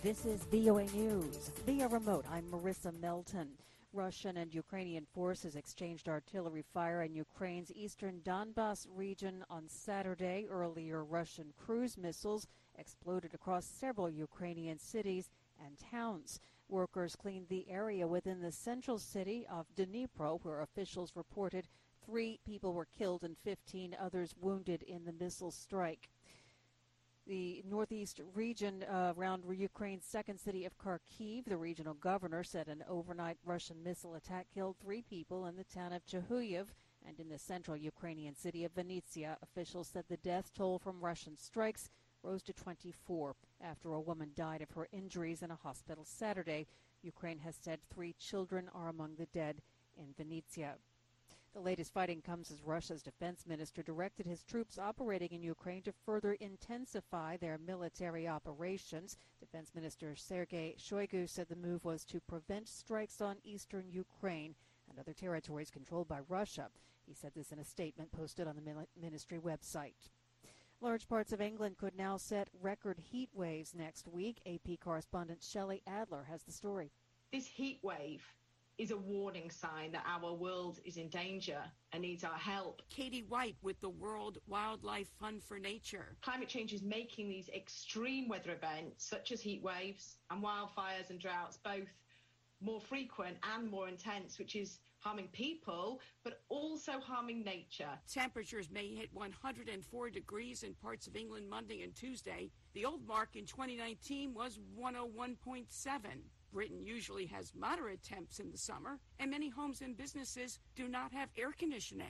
This is VOA News. Via remote, I'm Marissa Melton. Russian and Ukrainian forces exchanged artillery fire in Ukraine's eastern Donbas region on Saturday. Earlier, Russian cruise missiles exploded across several Ukrainian cities and towns. Workers cleaned the area within the central city of Dnipro, where officials reported 3 people were killed and 15 others wounded in the missile strike. The northeast region around Ukraine's second city of Kharkiv, the regional governor said an overnight Russian missile attack killed 3 people in the town of Chehuyev, and in the central Ukrainian city of Vinnytsia, officials said the death toll from Russian strikes rose to 24 after a woman died of her injuries in a hospital Saturday. Ukraine has said 3 children are among the dead in Vinnytsia. The latest fighting comes as Russia's defense minister directed his troops operating in Ukraine to further intensify their military operations. Defense Minister Sergei Shoigu said the move was to prevent strikes on eastern Ukraine and other territories controlled by Russia. He said this in a statement posted on the ministry website. Large parts of England could now set record heat waves next week. AP correspondent Shelley Adler has the story. This heat wave is a warning sign that our world is in danger and needs our help. Katie White with the World Wildlife Fund for Nature. Climate change is making these extreme weather events, such as heat waves and wildfires and droughts, both more frequent and more intense, which is harming people, but also harming nature. Temperatures may hit 104 degrees in parts of England Monday and Tuesday. The old mark in 2019 was 101.7. Britain usually has moderate temps in the summer, and many homes and businesses do not have air conditioning.